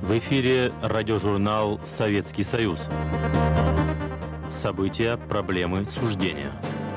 В эфире радиожурнал «Советский Союз». События, проблемы, суждения.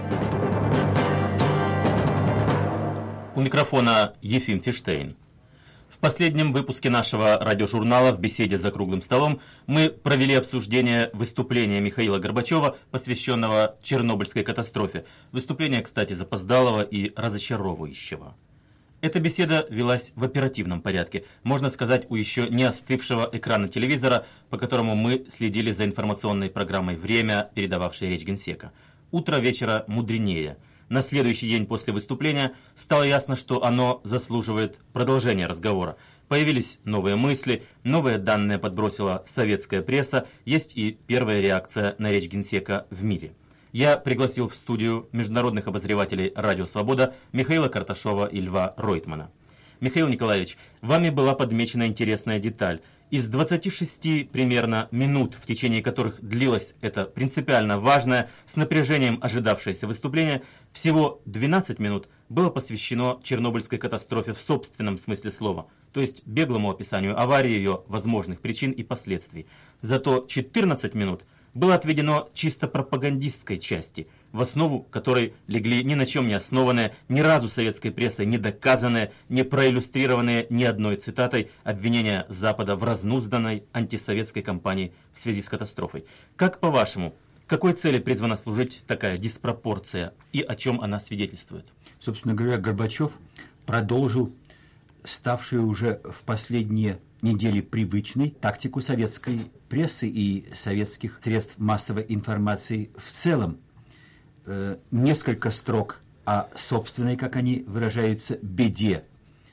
У микрофона Ефим Фиштейн. В последнем выпуске нашего радиожурнала «В беседе за круглым столом» мы провели обсуждение выступления Михаила Горбачева, посвященного Чернобыльской катастрофе. Выступление, кстати, запоздалого и разочаровывающего. Эта беседа велась в оперативном порядке, можно сказать, у еще не остывшего экрана телевизора, по которому мы следили за информационной программой «Время», передававшей речь Генсека. Утро вечера мудренее. На следующий день после выступления стало ясно, что оно заслуживает продолжения разговора. Появились новые мысли, новые данные подбросила советская пресса, есть и первая реакция на речь Генсека в мире. Я пригласил в студию международных обозревателей «Радио Свобода» Михаила Карташова и Льва Ройтмана. Михаил Николаевич, вами была подмечена интересная деталь. Из 26 примерно минут, в течение которых длилось это принципиально важное, с напряжением ожидавшееся выступление, всего 12 минут было посвящено Чернобыльской катастрофе в собственном смысле слова, то есть беглому описанию аварии, ее возможных причин и последствий. Зато 14 минут было отведено чисто пропагандистской части, в основу которой легли ни на чем не основанные, ни разу советской прессой не доказанные, не проиллюстрированные ни одной цитатой обвинения Запада в разнузданной антисоветской кампании в связи с катастрофой. Как по-вашему, какой цели призвана служить такая диспропорция и о чем она свидетельствует? Собственно говоря, Горбачев продолжил ставшую уже в последние недели привычной тактику советской прессы и советских средств массовой информации в целом. Несколько строк о собственной, как они выражаются, беде.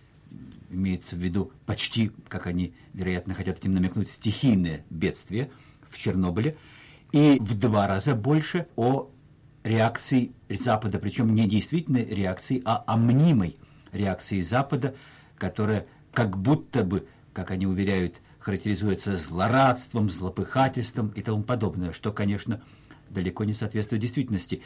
Имеется в виду почти, как они, вероятно, хотят этим намекнуть, стихийное бедствие в Чернобыле. И в 2 раза больше о реакции Запада, причем не действительной реакции, а мнимой реакции Запада, которая как будто бы, как они уверяют, характеризуется злорадством, злопыхательством и тому подобное, что, конечно, далеко не соответствует действительности.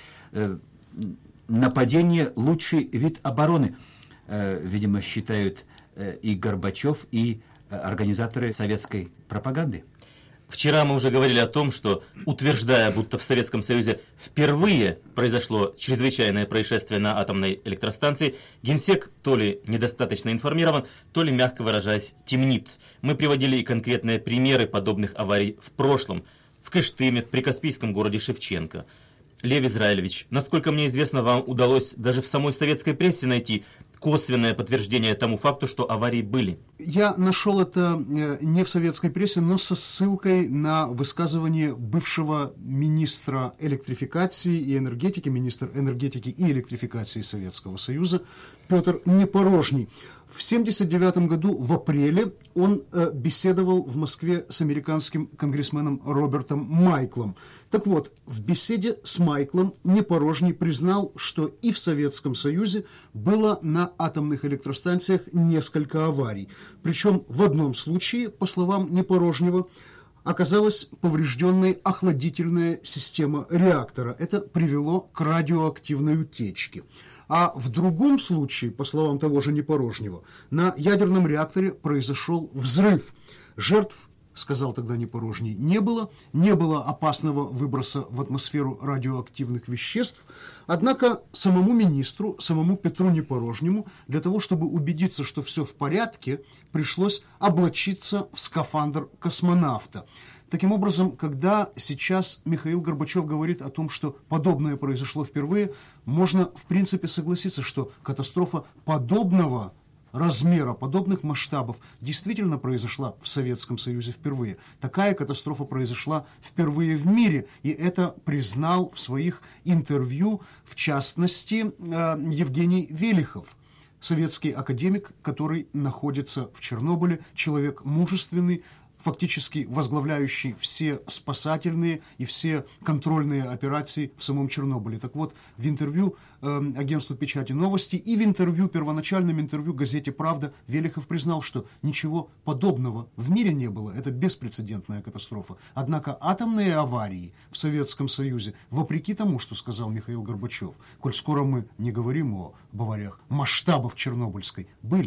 Нападение – лучший вид обороны, видимо, считают и Горбачев, и организаторы советской пропаганды. Вчера мы уже говорили о том, что, утверждая, будто в Советском Союзе впервые произошло чрезвычайное происшествие на атомной электростанции, Генсек то ли недостаточно информирован, то ли, мягко выражаясь, темнит. Мы приводили и конкретные примеры подобных аварий в прошлом, в Кыштыме, в прикаспийском городе Шевченко. Лев Израилевич, насколько мне известно, вам удалось даже в самой советской прессе найти косвенное подтверждение тому факту, что аварии были. Я нашел это не в советской прессе, но со ссылкой на высказывание бывшего министра электрификации и энергетики, министр энергетики и электрификации Советского Союза Петр Непорожний. В 1979 году, в апреле, он беседовал в Москве с американским конгрессменом Робертом Майклом. Так вот, в беседе с Майклом Непорожний признал, что и в Советском Союзе было на атомных электростанциях несколько аварий. Причем в одном случае, по словам Непорожнего, оказалась поврежденной охладительная система реактора. Это привело к радиоактивной утечке. А в другом случае, по словам того же Непорожнего, на ядерном реакторе произошел взрыв. Жертв, сказал тогда Непорожний, не было опасного выброса в атмосферу радиоактивных веществ. Однако самому министру, самому Петру Непорожнему, для того, чтобы убедиться, что все в порядке, пришлось облачиться в скафандр космонавта. Таким образом, когда сейчас Михаил Горбачев говорит о том, что подобное произошло впервые, можно в принципе согласиться, что катастрофа подобного размера, подобных масштабов действительно произошла в Советском Союзе впервые. Такая катастрофа произошла впервые в мире, и это признал в своих интервью, в частности, Евгений Велихов, советский академик, который находится в Чернобыле, человек мужественный, фактически возглавляющий все спасательные и все контрольные операции в самом Чернобыле. Так вот, в интервью агентству «Печати Новости» и в интервью, первоначальном интервью газете «Правда» Велихов признал, что ничего подобного в мире не было. Это беспрецедентная катастрофа. Однако атомные аварии в Советском Союзе, вопреки тому, что сказал Михаил Горбачев, коль скоро мы не говорим о авариях масштабов Чернобыльской, были.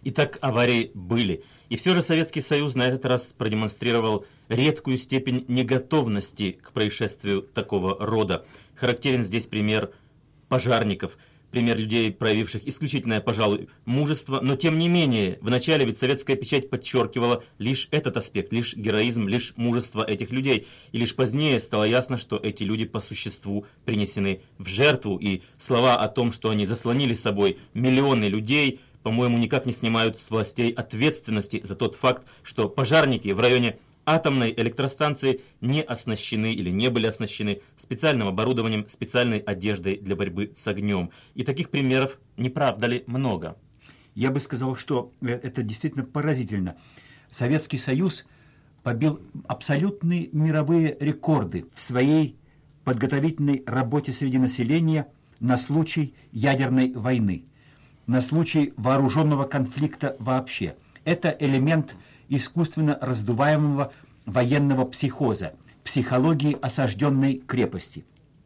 Итак, аварии были. И все же Советский Союз на этот раз продемонстрировал редкую степень неготовности к происшествию такого рода. Характерен здесь пример пожарников, пример людей, проявивших исключительное, пожалуй, мужество, но тем не менее, вначале ведь советская печать подчеркивала лишь этот аспект, лишь героизм, лишь мужество этих людей. И лишь позднее стало ясно, что эти люди по существу принесены в жертву, и слова о том, что они заслонили собой миллионы людей, по-моему, никак не снимают с властей ответственности за тот факт, что пожарники в районе атомной электростанции не оснащены или не были оснащены специальным оборудованием, специальной одеждой для борьбы с огнем. И таких примеров, не правда ли, много? Я бы сказал, что это действительно поразительно. Советский Союз побил абсолютные мировые рекорды в своей подготовительной работе среди населения на случай ядерной войны, на случай вооруженного конфликта вообще. Это элемент искусственно раздуваемого военного психоза, психологии осажденной крепости.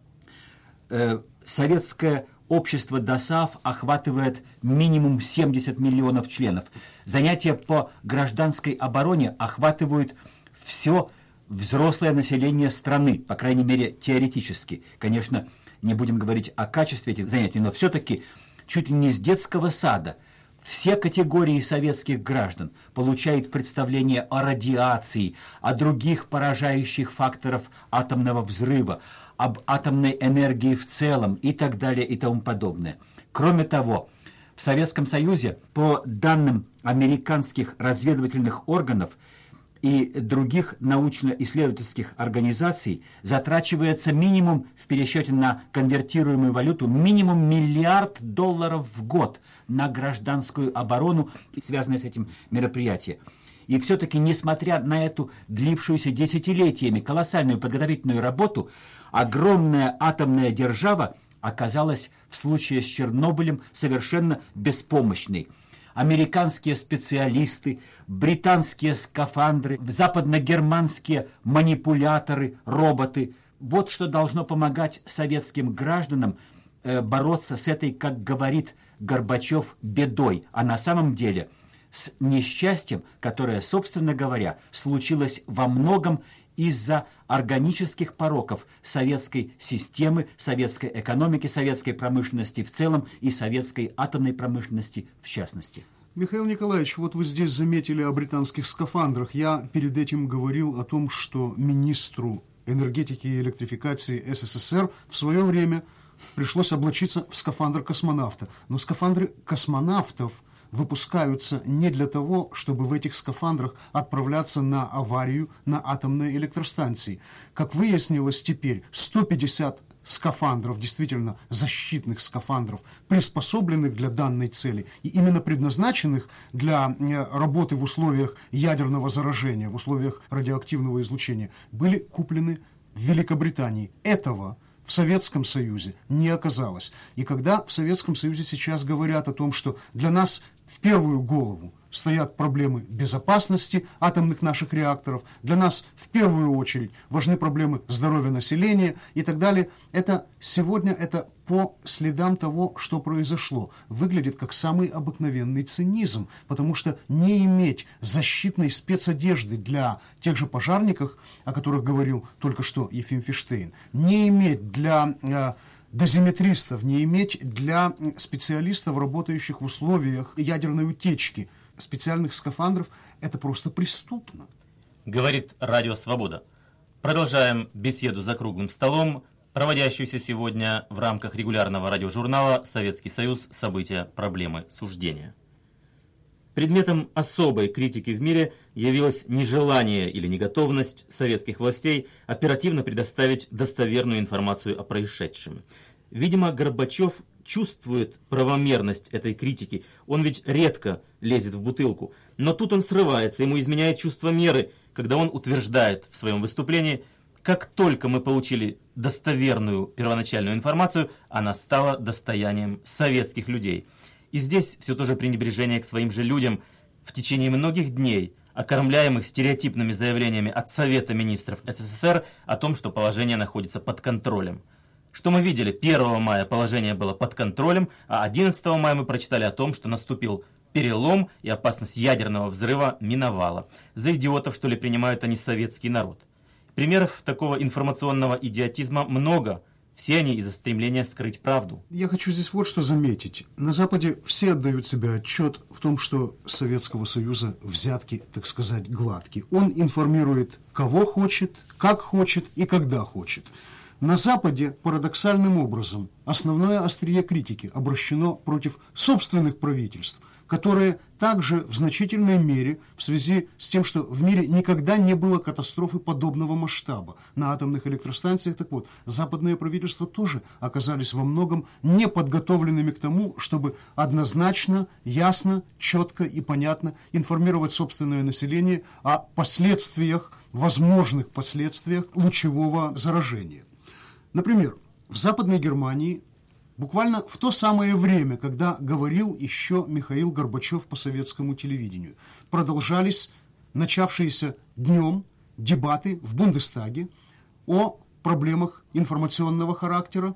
Советское общество ДОСААФ охватывает минимум 70 миллионов членов. Занятия по гражданской обороне охватывают все взрослое население страны, по крайней мере теоретически. Конечно, не будем говорить о качестве этих занятий, но все-таки чуть ли не с детского сада все категории советских граждан получают представление о радиации, о других поражающих факторах атомного взрыва, об атомной энергии в целом и так далее и тому подобное. Кроме того, в Советском Союзе, по данным американских разведывательных органов и других научно-исследовательских организаций, затрачивается минимум в пересчете на конвертируемую валюту минимум $1 миллиард в год на гражданскую оборону и связанные с этим мероприятия. И все-таки, несмотря на эту длившуюся десятилетиями колоссальную подготовительную работу, огромная атомная держава оказалась в случае с Чернобылем совершенно беспомощной. Американские специалисты, британские скафандры, западно-германские манипуляторы, роботы. Вот что должно помогать советским гражданам бороться с этой, как говорит Горбачев, бедой, а на самом деле с несчастьем, которое, собственно говоря, случилось во многом из-за органических пороков советской системы, советской экономики, советской промышленности в целом и советской атомной промышленности в частности. Михаил Николаевич, вот вы здесь заметили о британских скафандрах. Я перед этим говорил о том, что министру энергетики и электрификации СССР в свое время пришлось облачиться в скафандр космонавта. Но скафандры космонавтов выпускаются не для того, чтобы в этих скафандрах отправляться на аварию на атомной электростанции. Как выяснилось теперь, 150 скафандров, действительно защитных скафандров, приспособленных для данной цели и именно предназначенных для работы в условиях ядерного заражения, в условиях радиоактивного излучения, были куплены в Великобритании. Этого в Советском Союзе не оказалось. И когда в Советском Союзе сейчас говорят о том, что для нас в первую голову стоят проблемы безопасности атомных наших реакторов, для нас в первую очередь важны проблемы здоровья населения и так далее, это сегодня это по следам того, что произошло, выглядит как самый обыкновенный цинизм, потому что не иметь защитной спецодежды для тех же пожарников, о которых говорил только что Ефим Фиштейн, не иметь для дозиметристов, не иметь для специалистов, работающих в условиях ядерной утечки, специальных скафандров, это просто преступно. Говорит Радио Свобода. Продолжаем беседу за круглым столом, проводящуюся сегодня в рамках регулярного радиожурнала «Советский Союз. События, проблемы, суждения». Предметом особой критики в мире явилось нежелание или неготовность советских властей оперативно предоставить достоверную информацию о происшедшем. Видимо, Горбачев чувствует правомерность этой критики. Он ведь редко лезет в бутылку. Но тут он срывается, ему изменяет чувство меры, когда он утверждает в своем выступлении: как только мы получили достоверную первоначальную информацию, она стала достоянием советских людей. И здесь все то же пренебрежение к своим же людям в течение многих дней, окормляемых стереотипными заявлениями от Совета министров СССР о том, что положение находится под контролем. Что мы видели? 1 мая положение было под контролем, а 11 мая мы прочитали о том, что наступил Перелом и опасность ядерного взрыва миновала. За идиотов, что ли, принимают они советский народ? Примеров такого информационного идиотизма много. Все они из-за стремления скрыть правду. Я хочу здесь вот что заметить. На Западе все отдают себе отчет в том, что с Советского Союза взятки, так сказать, гладкие. Он информирует кого хочет, как хочет и когда хочет. На Западе парадоксальным образом основное острие критики обращено против собственных правительств, которые также в значительной мере в связи с тем, что в мире никогда не было катастрофы подобного масштаба на атомных электростанциях, так вот, западные правительства тоже оказались во многом неподготовленными к тому, чтобы однозначно, ясно, четко и понятно информировать собственное население о последствиях, возможных последствиях лучевого заражения. Например, в Западной Германии буквально в то самое время, когда говорил еще Михаил Горбачев по советскому телевидению, продолжались начавшиеся днем дебаты в Бундестаге о проблемах информационного характера,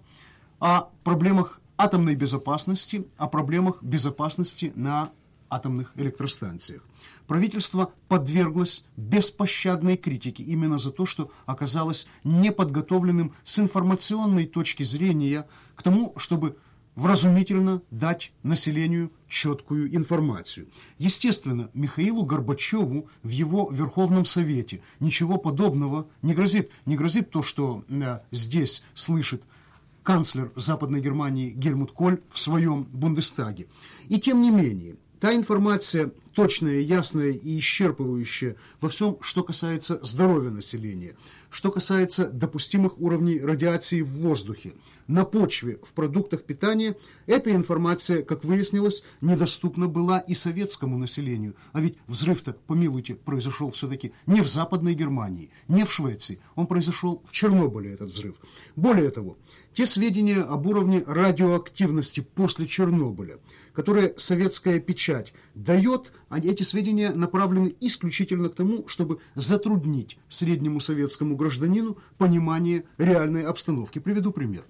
о проблемах атомной безопасности, о проблемах безопасности на атомных электростанциях. Правительство подверглось беспощадной критике именно за то, что оказалось неподготовленным с информационной точки зрения к тому, чтобы вразумительно дать населению четкую информацию. Естественно, Михаилу Горбачеву в его Верховном Совете ничего подобного не грозит. Не грозит то, что здесь слышит канцлер Западной Германии Гельмут Коль в своем Бундестаге. И тем не менее, та информация точная, ясная и исчерпывающая во всем, что касается здоровья населения, что касается допустимых уровней радиации в воздухе, на почве, в продуктах питания, эта информация, как выяснилось, недоступна была и советскому населению. А ведь взрыв-то, помилуйте, произошел все-таки не в Западной Германии, не в Швеции, он произошел в Чернобыле, этот взрыв. Более того, те сведения об уровне радиоактивности после Чернобыля, которые советская печать дает, эти сведения направлены исключительно к тому, чтобы затруднить среднему советскому гражданину понимание реальной обстановки. Приведу пример.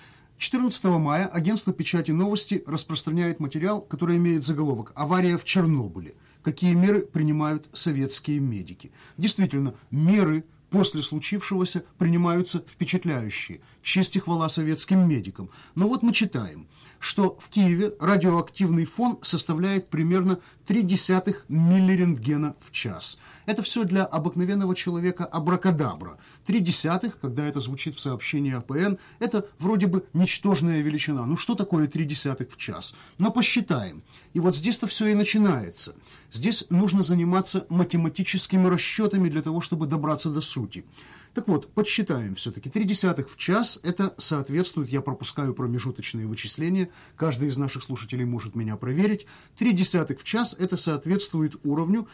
14 мая агентство печати «Новости» распространяет материал, который имеет заголовок «Авария в Чернобыле. Какие меры принимают советские медики?». Действительно, меры после случившегося принимаются впечатляющие. Честь и хвала советским медикам. Но вот мы читаем, что в Киеве радиоактивный фон составляет примерно 0,3 миллирентгена в час. Это все для обыкновенного человека абракадабра. 0,3, когда это звучит в сообщении АПН, это вроде бы ничтожная величина. Ну что такое 0,3 в час? Но посчитаем. И вот здесь-то все и начинается. Здесь нужно заниматься математическими расчетами для того, чтобы добраться до сути. Так вот, подсчитаем все-таки. 0,3 в час, это соответствует, я пропускаю промежуточные вычисления, каждый из наших слушателей может меня проверить. 0,3 в час, это соответствует уровню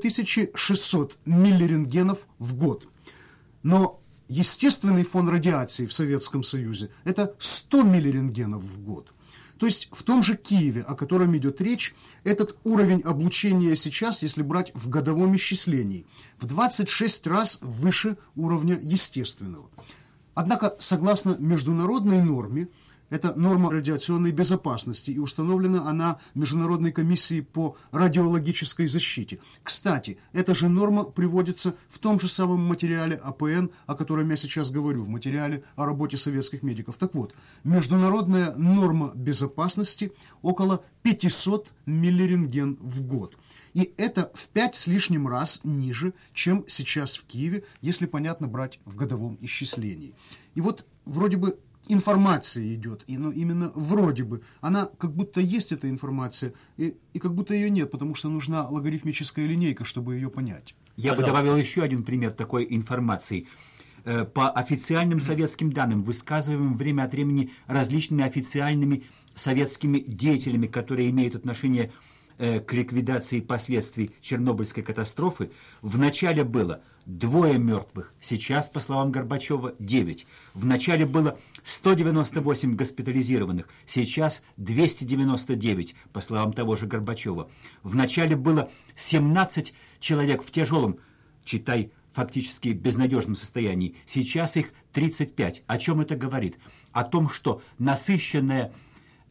2600 миллирентгенов в год. Но естественный фон радиации в Советском Союзе – это 100 миллирентгенов в год. То есть в том же Киеве, о котором идет речь, этот уровень облучения сейчас, если брать в годовом исчислении, в 26 раз выше уровня естественного. Однако, согласно международной норме, это норма радиационной безопасности, и установлена она Международной комиссией по радиологической защите. Кстати, эта же норма приводится в том же самом материале АПН, о котором я сейчас говорю, в материале о работе советских медиков. Так вот, международная норма безопасности около 500 миллирентген в год. И это в 5 с лишним раз ниже, чем сейчас в Киеве, если, понятно, брать в годовом исчислении. И вот вроде бы информация идет, но именно вроде бы. Она как будто есть, эта информация, и как будто ее нет, потому что нужна логарифмическая линейка, чтобы ее понять. Я бы добавил еще один пример такой информации. По официальным советским данным, высказываемым время от времени различными официальными советскими деятелями, которые имеют отношение к ликвидации последствий Чернобыльской катастрофы, вначале было 2 мертвых, сейчас, по словам Горбачева, 9. Вначале было 198 госпитализированных, сейчас 299, по словам того же Горбачева. Вначале было 17 человек в тяжелом, читай, фактически безнадежном состоянии, сейчас их 35. О чем это говорит? О том, что насыщенная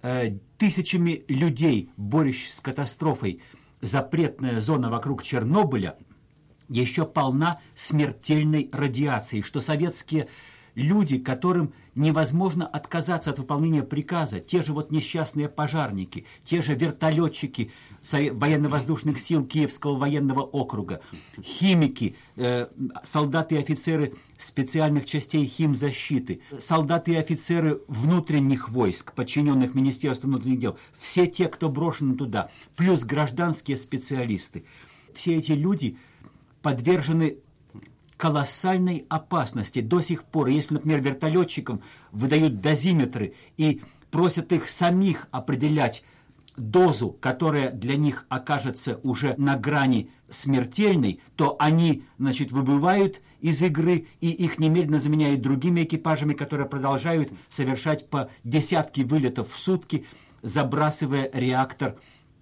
тысячами людей, борющихся с катастрофой, запретная зона вокруг Чернобыля еще полна смертельной радиацией, что советские люди, которым невозможно отказаться от выполнения приказа, те же вот несчастные пожарники, те же вертолетчики военно-воздушных сил Киевского военного округа, химики, солдаты и офицеры специальных частей химзащиты, солдаты и офицеры внутренних войск, подчиненных Министерству внутренних дел, все те, кто брошен туда, плюс гражданские специалисты. Все эти люди подвержены колоссальной опасности до сих пор. Если, например, вертолетчикам выдают дозиметры и просят их самих определять дозу, которая для них окажется уже на грани смертельной, то они, выбывают из игры, и их немедленно заменяют другими экипажами, которые продолжают совершать по десятки вылетов в сутки, забрасывая реактор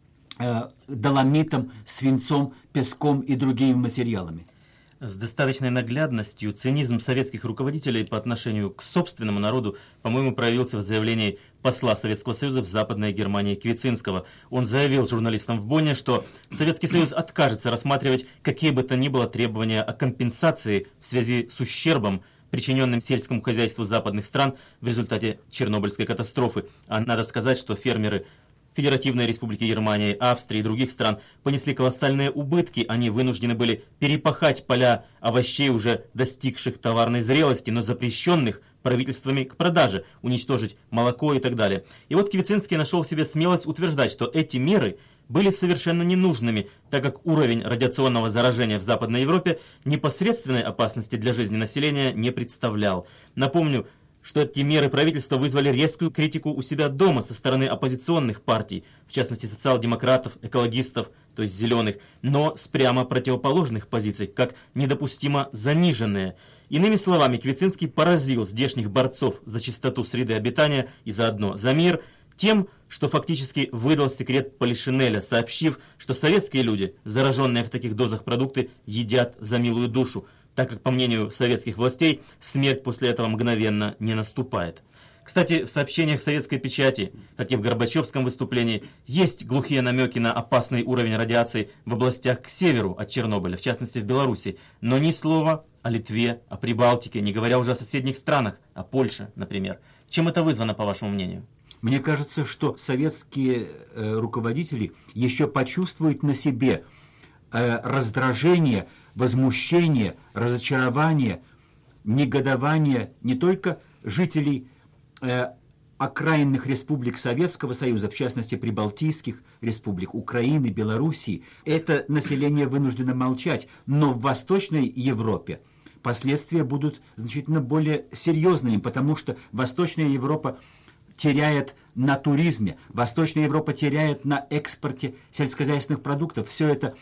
доломитом, свинцом, песком и другими материалами. С достаточной наглядностью цинизм советских руководителей по отношению к собственному народу, по-моему, проявился в заявлении посла Советского Союза в Западной Германии Квицинского. Он заявил журналистам в Бонне, что Советский Союз откажется рассматривать какие бы то ни было требования о компенсации в связи с ущербом, причиненным сельскому хозяйству западных стран в результате Чернобыльской катастрофы. А надо сказать, что фермеры Федеративной Республики Германии, Австрии и других стран понесли колоссальные убытки. Они вынуждены были перепахать поля овощей, уже достигших товарной зрелости, но запрещенных правительствами к продаже, уничтожить молоко и так далее. И вот Квицинский нашел в себе смелость утверждать, что эти меры были совершенно ненужными, так как уровень радиационного заражения в Западной Европе непосредственной опасности для жизни населения не представлял. Напомню, что эти меры правительства вызвали резкую критику у себя дома со стороны оппозиционных партий, в частности социал-демократов, экологистов, то есть зеленых, но с прямо противоположных позиций, как недопустимо заниженные. Иными словами, Квицинский поразил здешних борцов за чистоту среды обитания и заодно за мир тем, что фактически выдал секрет Полишинеля, сообщив, что советские люди, зараженные в таких дозах продукты, едят за милую душу, так как, по мнению советских властей, смерть после этого мгновенно не наступает. Кстати, в сообщениях советской печати, как и в Горбачевском выступлении, есть глухие намеки на опасный уровень радиации в областях к северу от Чернобыля, в частности в Беларуси, но ни слова о Литве, о Прибалтике, не говоря уже о соседних странах, о Польше, например. Чем это вызвано, по вашему мнению? Мне кажется, что советские руководители еще почувствуют на себе раздражение, возмущение, разочарование, негодование не только жителей окраинных республик Советского Союза, в частности прибалтийских республик, Украины, Белоруссии. Это население вынуждено молчать, но в Восточной Европе последствия будут значительно более серьезными, потому что Восточная Европа теряет на туризме, Восточная Европа теряет на экспорте сельскохозяйственных продуктов. Все это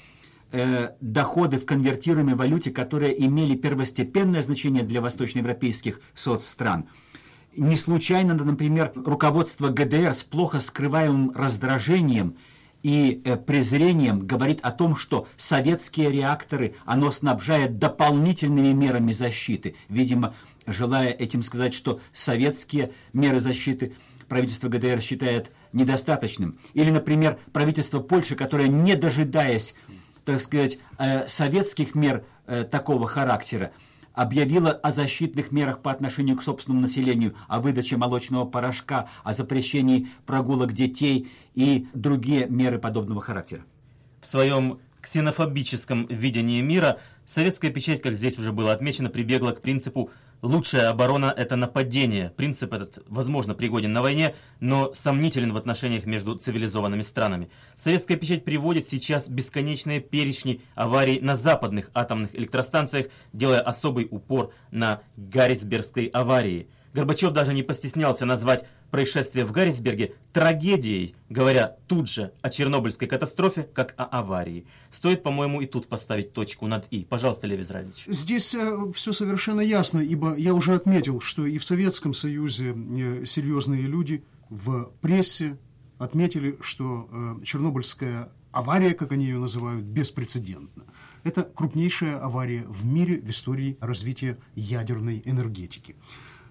доходы в конвертируемой валюте, которые имели первостепенное значение для восточноевропейских соцстран. Не случайно, например, руководство ГДР с плохо скрываемым раздражением и презрением говорит о том, что советские реакторы оно снабжает дополнительными мерами защиты, видимо, желая этим сказать, что советские меры защиты правительство ГДР считает недостаточным. Или, например, правительство Польши, которое, не дожидаясь, так сказать, советских мер такого характера, объявила о защитных мерах по отношению к собственному населению, о выдаче молочного порошка, о запрещении прогулок детей и другие меры подобного характера. В своем ксенофобическом видении мира советская печать, как здесь уже было отмечено, прибегла к принципу «лучшая оборона – это нападение». Принцип этот, возможно, пригоден на войне, но сомнителен в отношениях между цивилизованными странами. Советская печать приводит сейчас бесконечные перечни аварий на западных атомных электростанциях, делая особый упор на Гаррисбергской аварии. Горбачев даже не постеснялся назвать происшествие в Гаррисберге трагедией, говоря тут же о Чернобыльской катастрофе, как о аварии. Стоит, по-моему, и тут поставить точку над «и». Пожалуйста, Лев Израилевич. Здесь все совершенно ясно, ибо я уже отметил, что и в Советском Союзе серьезные люди в прессе отметили, что Чернобыльская авария, как они ее называют, беспрецедентна. Это крупнейшая авария в мире в истории развития ядерной энергетики.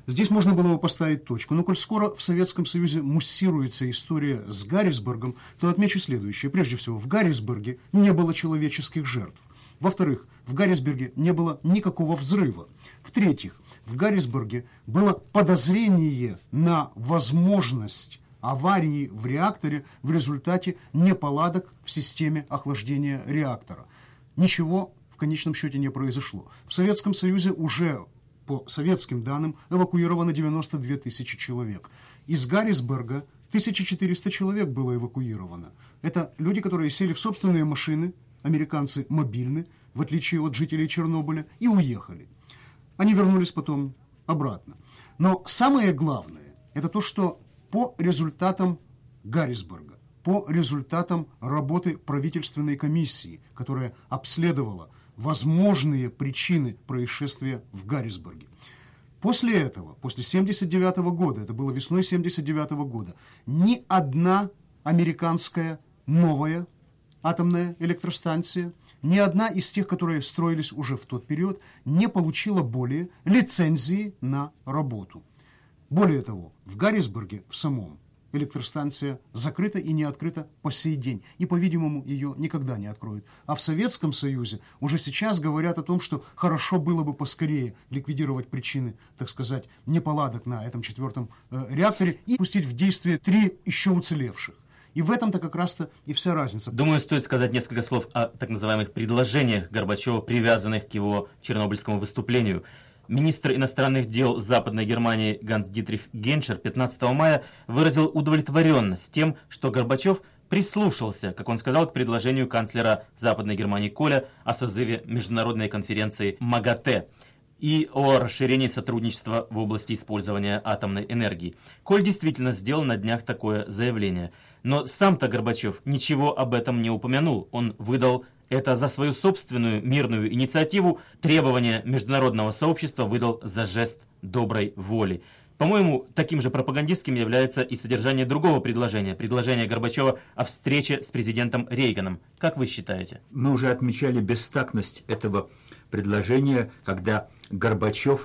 Здесь можно было бы поставить точку. Но коль скоро в Советском Союзе муссируется история с Гаррисбергом, то отмечу следующее. Прежде всего, в Гаррисберге не было человеческих жертв. Во-вторых, в Гаррисберге не было никакого взрыва. В-третьих, в Гаррисберге было подозрение на возможность аварии в реакторе в результате неполадок в системе охлаждения реактора. Ничего в конечном счете не произошло. В Советском Союзе уже, по советским данным, эвакуировано 92 тысячи человек. Из Гаррисберга 1400 человек было эвакуировано. Это люди, которые сели в собственные машины, американцы мобильны, в отличие от жителей Чернобыля, и уехали. Они вернулись потом обратно. Но самое главное, это то, что по результатам Гаррисберга, по результатам работы правительственной комиссии, которая обследовала возможные причины происшествия в Гаррисберге. После этого, после 1979 года, это было весной 1979 года, ни одна американская новая атомная электростанция, ни одна из тех, которые строились уже в тот период, не получила более лицензии на работу. Более того, в Гаррисберге в самом электростанция закрыта и не открыта по сей день. И, по-видимому, ее никогда не откроют. А в Советском Союзе уже сейчас говорят о том, что хорошо было бы поскорее ликвидировать причины, так сказать, неполадок на этом 4-м реакторе и пустить в действие 3 еще уцелевших. И в этом-то как раз-то и вся разница. Думаю, стоит сказать несколько слов о так называемых предложениях Горбачева, привязанных к его чернобыльскому выступлению. Министр иностранных дел Западной Германии Ганс-Дитрих Геншер 15 мая выразил удовлетворенность тем, что Горбачев прислушался, как он сказал, к предложению канцлера Западной Германии Коля о созыве международной конференции МАГАТЭ и о расширении сотрудничества в области использования атомной энергии. Коль действительно сделал на днях такое заявление. Но сам-то Горбачев ничего об этом не упомянул. Он выдал это за свою собственную мирную инициативу, требования международного сообщества выдал за жест доброй воли. По-моему, таким же пропагандистским является и содержание другого предложения Горбачева о встрече с президентом Рейганом. Как вы считаете? Мы уже отмечали бестактность этого предложения, когда Горбачев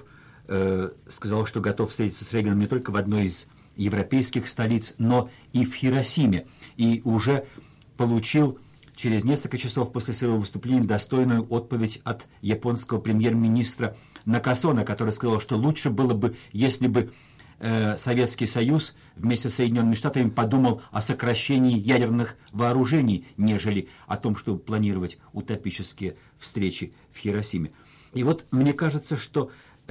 сказал, что готов встретиться с Рейганом не только в одной из европейских столиц, но и в Хиросиме. И уже получил через несколько часов после своего выступления достойную отповедь от японского премьер-министра Накасона, который сказал, что лучше было бы, если бы Советский Союз вместе с Соединенными Штатами подумал о сокращении ядерных вооружений, нежели о том, чтобы планировать утопические встречи в Хиросиме. И вот мне кажется, что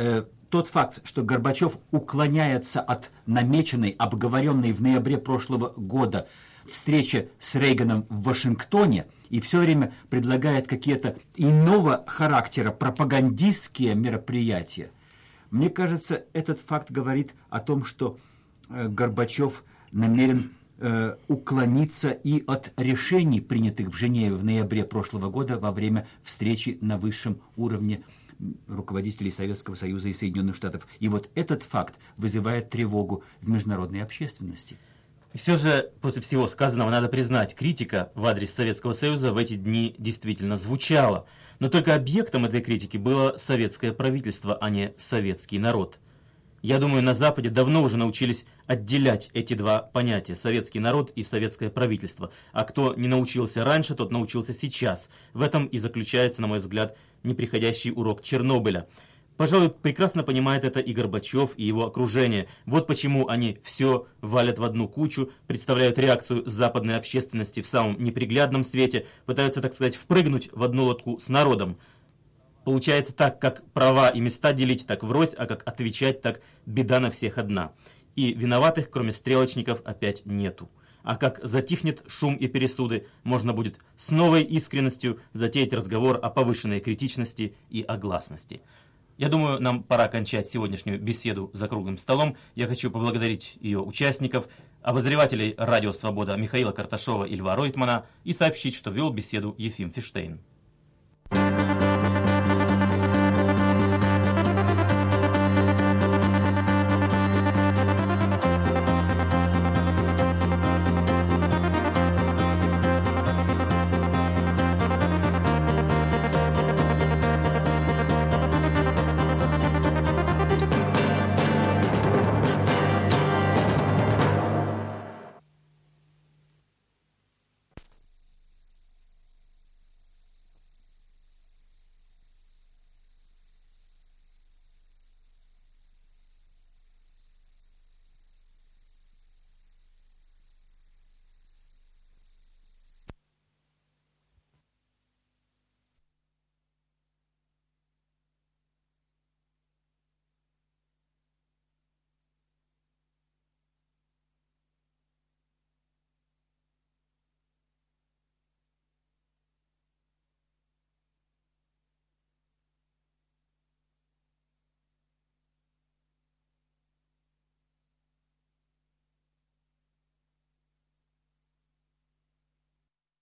тот факт, что Горбачев уклоняется от намеченной, обговоренной в ноябре прошлого года встречи с Рейганом в Вашингтоне и все время предлагает какие-то иного характера пропагандистские мероприятия, мне кажется, этот факт говорит о том, что Горбачев намерен уклониться и от решений, принятых в Женеве в ноябре прошлого года во время встречи на высшем уровне руководителей Советского Союза и Соединенных Штатов. И вот этот факт вызывает тревогу в международной общественности. И все же, после всего сказанного, надо признать, критика в адрес Советского Союза в эти дни действительно звучала. Но только объектом этой критики было советское правительство, а не советский народ. Я думаю, на Западе давно уже научились отделять эти два понятия – советский народ и советское правительство. А кто не научился раньше, тот научился сейчас. В этом и заключается, на мой взгляд, неприходящий урок Чернобыля. Пожалуй, прекрасно понимает это и Горбачев, и его окружение. Вот почему они все валят в одну кучу, представляют реакцию западной общественности в самом неприглядном свете, пытаются, так сказать, впрыгнуть в одну лодку с народом. Получается так, как права и места делить, так врозь, а как отвечать, так беда на всех одна. И виноватых, кроме стрелочников, опять нету. А как затихнет шум и пересуды, можно будет с новой искренностью затеять разговор о повышенной критичности и о гласности. Я думаю, нам пора кончать сегодняшнюю беседу за круглым столом. Я хочу поблагодарить ее участников, обозревателей «Радио Свобода» Михаила Карташова и Льва Ройтмана и сообщить, что вел беседу Ефим Фиштейн.